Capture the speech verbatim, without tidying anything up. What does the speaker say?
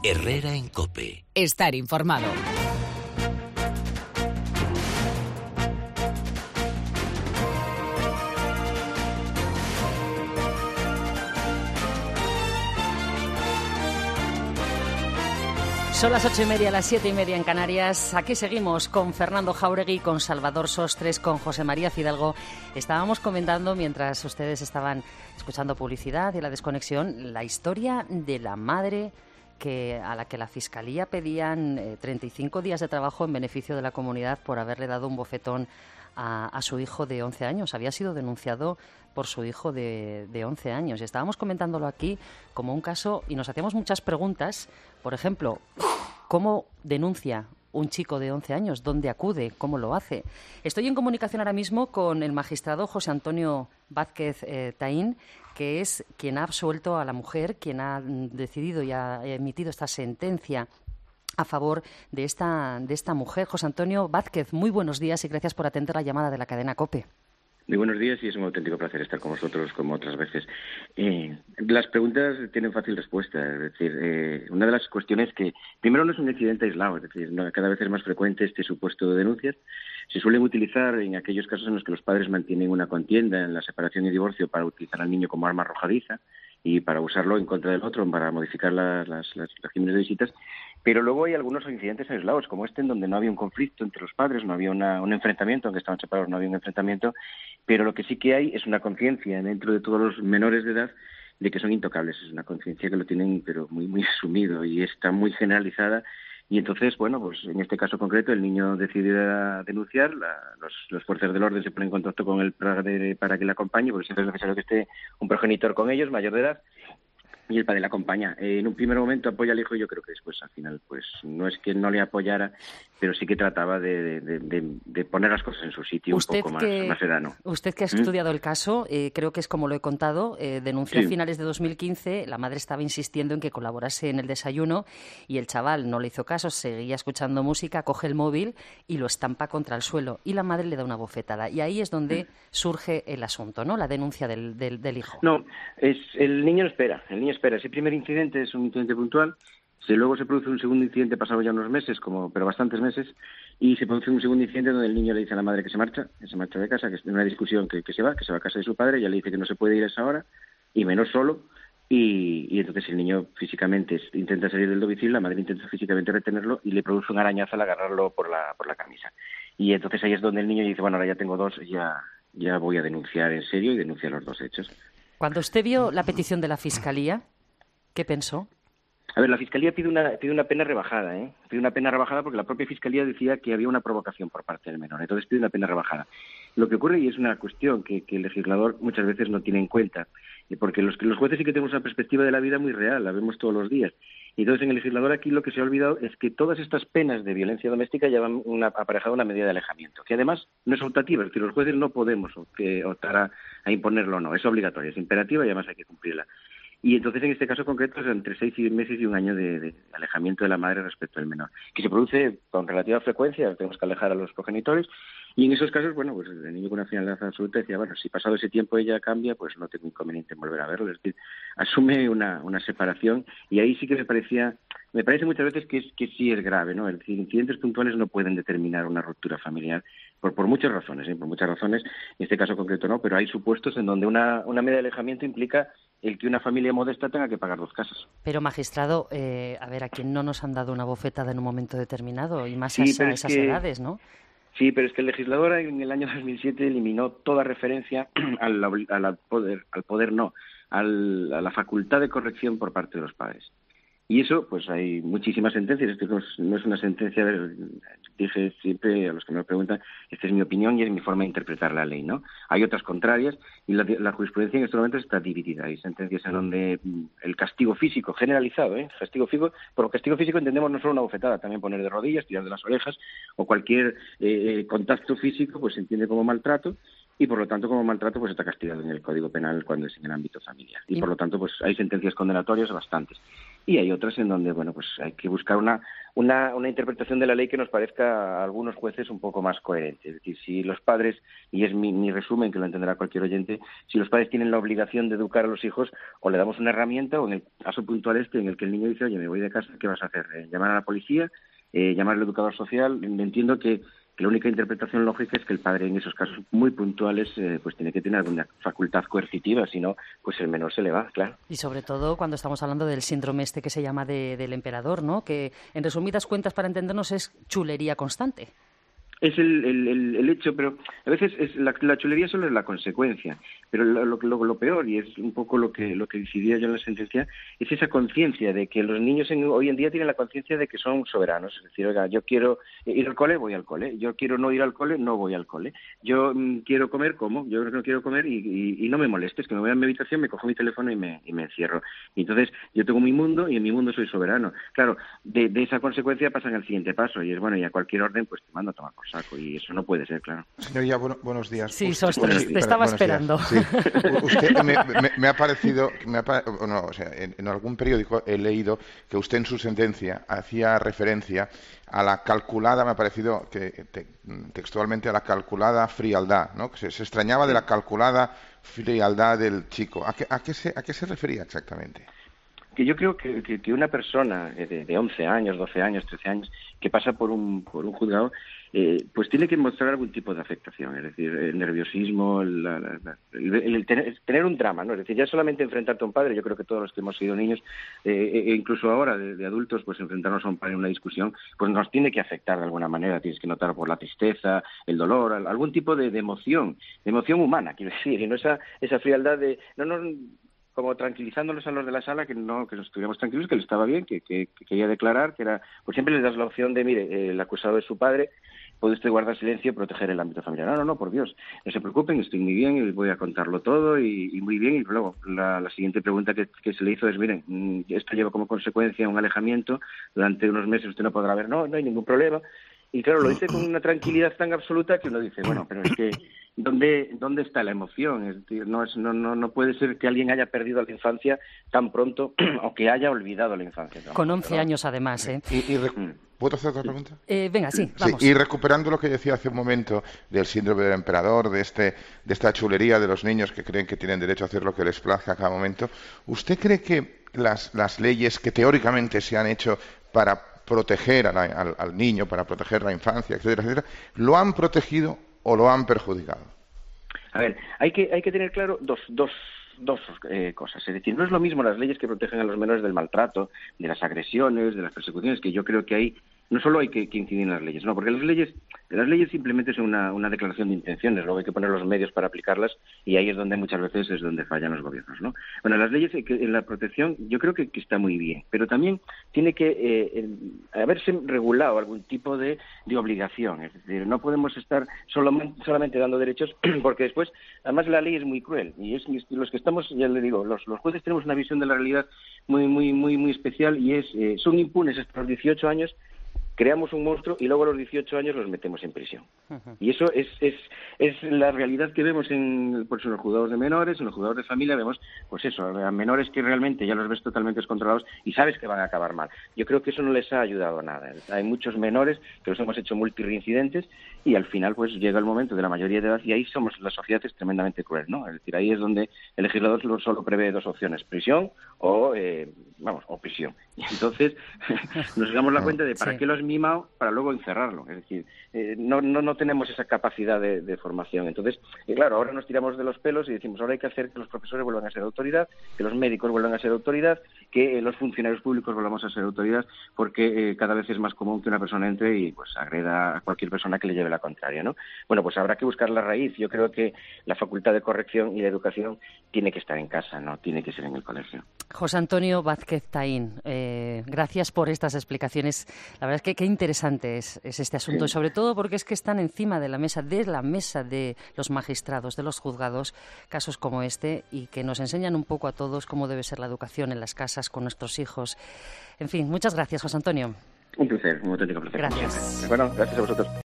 Herrera en COPE. Estar informado. Son las ocho y media, las siete y media en Canarias. Aquí seguimos con Fernando Jáuregui, con Salvador Sostres, con José María Fidalgo. Estábamos comentando, mientras ustedes estaban escuchando publicidad y la desconexión, la historia de la madre que a la que la Fiscalía pedían eh, treinta y cinco días de trabajo en beneficio de la comunidad por haberle dado un bofetón a, a su hijo de once años. Había sido denunciado por su hijo de, de once años. Y estábamos comentándolo aquí como un caso y nos hacíamos muchas preguntas. Por ejemplo, ¿cómo denuncia un chico de once años? ¿Dónde acude? ¿Cómo lo hace? Estoy en comunicación ahora mismo con el magistrado José Antonio Vázquez eh, Taín, que es quien ha absuelto a la mujer, quien ha decidido y ha emitido esta sentencia a favor de esta, de esta mujer. José Antonio Vázquez, muy buenos días y gracias por atender la llamada de la cadena COPE. Muy buenos días y es un auténtico placer estar con vosotros como otras veces. Eh, las preguntas tienen fácil respuesta. Es decir, eh, una de las cuestiones que, primero, no es un incidente aislado, es decir, no, cada vez es más frecuente este supuesto de denuncias. Se suelen utilizar en aquellos casos en los que los padres mantienen una contienda en la separación y divorcio para utilizar al niño como arma arrojadiza y para usarlo en contra del otro, para modificar las, las, las regímenes de visitas. Pero luego hay algunos incidentes aislados, como este, en donde no había un conflicto entre los padres, no había una, un enfrentamiento, aunque estaban separados no había un enfrentamiento, pero lo que sí que hay es una conciencia dentro de todos los menores de edad de que son intocables. Es una conciencia que lo tienen pero muy muy asumido y está muy generalizada. Y entonces, bueno, pues en este caso concreto el niño decide denunciar, la, los, los fuerzas del orden se ponen en contacto con él para, de, para que le acompañe, porque siempre es necesario que esté un progenitor con ellos, mayor de edad, y el padre le acompaña. Eh, en un primer momento apoya al hijo y yo creo que después al final pues no es que no le apoyara, pero sí que trataba de, de, de, de poner las cosas en su sitio un poco más, que, más sereno. Usted que ha estudiado ¿Mm? el caso, eh, creo que es como lo he contado, eh, denunció sí. a finales de dos mil quince, la madre estaba insistiendo en que colaborase en el desayuno y el chaval no le hizo caso, seguía escuchando música, coge el móvil y lo estampa contra el suelo y la madre le da una bofetada. Y ahí es donde sí. surge el asunto, ¿no? La denuncia del, del, del hijo. No, es el niño no espera, el niño espera. Ese primer incidente es un incidente puntual. Si luego se produce un segundo incidente pasado ya unos meses, como pero bastantes meses, y se produce un segundo incidente donde el niño le dice a la madre que se marcha, que se marcha de casa, que es una discusión que, que se va, que se va a casa de su padre, ella le dice que no se puede ir a esa hora, y menos solo, y, y entonces el niño físicamente intenta salir del domicilio, la madre intenta físicamente retenerlo y le produce un arañazo al agarrarlo por la, por la camisa. Y entonces ahí es donde el niño dice, bueno, ahora ya tengo dos, ya, ya voy a denunciar en serio y denuncia los dos hechos. Cuando usted vio la petición de la Fiscalía, ¿qué pensó? A ver, la Fiscalía pide una, pide una pena rebajada, ¿eh? Pide una pena rebajada porque la propia Fiscalía decía que había una provocación por parte del menor. Entonces pide una pena rebajada. Lo que ocurre, y es una cuestión que, que el legislador muchas veces no tiene en cuenta, porque los, los jueces sí que tenemos una perspectiva de la vida muy real, la vemos todos los días. Y entonces en el legislador aquí lo que se ha olvidado es que todas estas penas de violencia doméstica llevan una, aparejada una medida de alejamiento, que además no es optativa, es decir, los jueces no podemos optar a, a imponerlo o no, es obligatoria, es imperativa y además hay que cumplirla. Y entonces, en este caso concreto, es entre seis meses y un año de, de alejamiento de la madre respecto al menor, que se produce con relativa frecuencia, tenemos que alejar a los progenitores, y en esos casos, bueno, pues el niño con una finalidad absoluta decía, bueno, si pasado ese tiempo ella cambia, pues no tengo inconveniente en volver a verlo, es decir, asume una, una separación, y ahí sí que me parecía, me parece muchas veces que, es, que sí es grave, ¿no? Es decir, incidentes puntuales no pueden determinar una ruptura familiar, por, por muchas razones, ¿eh? por muchas razones, en este caso concreto no, pero hay supuestos en donde una, una medida de alejamiento implica el que una familia modesta tenga que pagar dos casas. Pero, magistrado, eh, a ver, ¿a quién no nos han dado una bofetada en un momento determinado? Y más sí, a, esa, es esas que, edades, ¿no? Sí, pero es que el legislador en el año dos mil siete eliminó toda referencia al, al poder, al poder no, al, a la facultad de corrección por parte de los padres. Y eso, pues hay muchísimas sentencias. Esto no es, no es una sentencia, de, dije siempre a los que me lo preguntan, esta es mi opinión y es mi forma de interpretar la ley, ¿no? Hay otras contrarias y la, la jurisprudencia en estos momentos está dividida. Hay sentencias en donde el castigo físico generalizado, ¿eh? Castigo físico, por castigo físico entendemos no solo una bofetada, también poner de rodillas, tirar de las orejas o cualquier eh, contacto físico, pues se entiende como maltrato. Y por lo tanto, como maltrato, pues está castigado en el Código Penal cuando es en el ámbito familiar. Y, y por lo tanto, pues hay sentencias condenatorias bastantes. y hay otras en donde, bueno, pues hay que buscar una, una, una interpretación de la ley que nos parezca a algunos jueces un poco más coherente. Es decir, si los padres, y es mi, mi resumen, que lo entenderá cualquier oyente, si los padres tienen la obligación de educar a los hijos, o le damos una herramienta, o en el caso puntual este, en el que el niño dice, oye, me voy de casa, ¿qué vas a hacer? Eh, ¿Llamar a la policía? Eh, ¿Llamar al educador social? Entiendo que que la única interpretación lógica es que el padre en esos casos muy puntuales eh, pues tiene que tener alguna facultad coercitiva, si no, pues el menor se le va, claro. Y sobre todo cuando estamos hablando del síndrome este que se llama de, del emperador, ¿no? Que en resumidas cuentas, para entendernos, es chulería constante. Es el, el, el, el hecho, pero a veces es la, la chulería solo es la consecuencia, pero lo, lo, lo peor, y es un poco lo que lo que decidía yo en la sentencia, es esa conciencia de que los niños en, hoy en día tienen la conciencia de que son soberanos. Es decir, oiga, yo quiero ir al cole, voy al cole, yo quiero no ir al cole, no voy al cole, yo mmm, quiero comer, como, yo no quiero comer y, y, y no me molestes, que me voy a mi habitación, me cojo mi teléfono y me, y me encierro. Y entonces yo tengo mi mundo y en mi mundo soy soberano. Claro, de, de esa consecuencia pasan al siguiente paso, y es, bueno, y a cualquier orden pues te mando a tomar por saco, y eso no puede ser, claro. Señoría, bueno, buenos días. Sí, usted, Sostres, te estaba esperando. Sí. Usted me, me, me ha parecido, me ha, no, o sea, en, en algún periódico he leído que usted en su sentencia hacía referencia a la calculada, me ha parecido que te, textualmente a la calculada frialdad, ¿no? Que se, se extrañaba de la calculada frialdad del chico. ¿A qué, a qué, se, a qué se refería exactamente? Que yo creo que, que, que una persona de, de once años, doce años, trece años, que pasa por un, por un juzgado, eh, pues tiene que mostrar algún tipo de afectación, es decir, el nerviosismo, la, la, la, el, el, tener, el tener un drama, ¿no? Es decir, ya solamente enfrentarte a un padre, yo creo que todos los que hemos sido niños, eh, e incluso ahora de, de adultos, pues enfrentarnos a un padre en una discusión, pues nos tiene que afectar de alguna manera, tienes que notar por la tristeza, el dolor, algún tipo de, de emoción, de emoción humana, quiero decir, y no esa, esa frialdad de, no, no, como tranquilizándolos a los de la sala, que no, que nos estuviéramos tranquilos, que le estaba bien, que, que, que quería declarar, que era, pues siempre les das la opción de, mire, eh, el acusado es su padre, puede usted guardar silencio y proteger el ámbito familiar. No, no, no, por Dios, no se preocupen, estoy muy bien y voy a contarlo todo y, y muy bien. Y luego la, la siguiente pregunta que, que se le hizo es, miren, esto lleva como consecuencia un alejamiento, durante unos meses usted no podrá ver, no, no hay ningún problema. Y claro, lo dice con una tranquilidad tan absoluta que uno dice, bueno, pero es que ¿dónde, dónde está la emoción? Es decir, no, es, no, no, no puede ser que alguien haya perdido la infancia tan pronto o que haya olvidado la infancia. Con once años, además, ¿eh? Y, y ¿Puedo hacer otra pregunta? Eh, venga, sí, vamos. Sí, y recuperando lo que decía hace un momento del síndrome del emperador, de, este, de esta chulería de los niños que creen que tienen derecho a hacer lo que les plazca a cada momento, ¿usted cree que las, las leyes que teóricamente se han hecho para proteger a la, al, al niño, para proteger la infancia, etcétera, etcétera, lo han protegido o lo han perjudicado? A ver, hay que hay que tener claro dos dos dos eh, cosas. Es decir, no es lo mismo las leyes que protegen a los menores del maltrato, de las agresiones, de las persecuciones, que yo creo que hay no solo hay que, que incidir en las leyes, no, porque las leyes las leyes simplemente son una, una declaración de intenciones, luego hay que poner los medios para aplicarlas y ahí es donde muchas veces es donde fallan los gobiernos, ¿no? Bueno, las leyes, en la protección yo creo que, que está muy bien, pero también tiene que eh, haberse regulado algún tipo de, de obligación, es decir, no podemos estar solo, solamente dando derechos porque después, además la ley es muy cruel y es los que estamos, ya le digo, los, los jueces tenemos una visión de la realidad muy muy muy muy especial y es eh, son impunes hasta los dieciocho años. Creamos un monstruo y luego a los dieciocho años los metemos en prisión. Uh-huh. Y eso es, es, es la realidad que vemos en, pues, en los juzgados de menores, en los juzgados de familia, vemos pues eso, a menores que realmente ya los ves totalmente descontrolados y sabes que van a acabar mal. Yo creo que eso no les ha ayudado a nada. Hay muchos menores que los hemos hecho multireincidentes y al final pues llega el momento de la mayoría de edad y ahí somos, la sociedad es tremendamente cruel, ¿no? Es decir, ahí es donde el legislador solo prevé dos opciones, prisión o, eh, vamos, o prisión. Y entonces nos damos la cuenta de para sí. qué los mimado para luego encerrarlo. Es decir, eh, no, no, no tenemos esa capacidad de, de formación. Entonces, eh, claro, ahora nos tiramos de los pelos y decimos, ahora hay que hacer que los profesores vuelvan a ser autoridad, que los médicos vuelvan a ser autoridad, que eh, los funcionarios públicos volvamos a ser autoridad, porque eh, cada vez es más común que una persona entre y pues agreda a cualquier persona que le lleve la contraria, ¿no? Bueno, pues habrá que buscar la raíz. Yo creo que la facultad de corrección y de educación tiene que estar en casa, no tiene que ser en el colegio. José Antonio Vázquez Taín, eh, gracias por estas explicaciones. La verdad es que qué interesante es, es este asunto, sí. Sobre todo porque es que están encima de la mesa, de la mesa de los magistrados, de los juzgados, casos como este, y que nos enseñan un poco a todos cómo debe ser la educación en las casas con nuestros hijos. En fin, muchas gracias, José Antonio. Un placer, un auténtico placer. Gracias. Bueno, gracias a vosotros.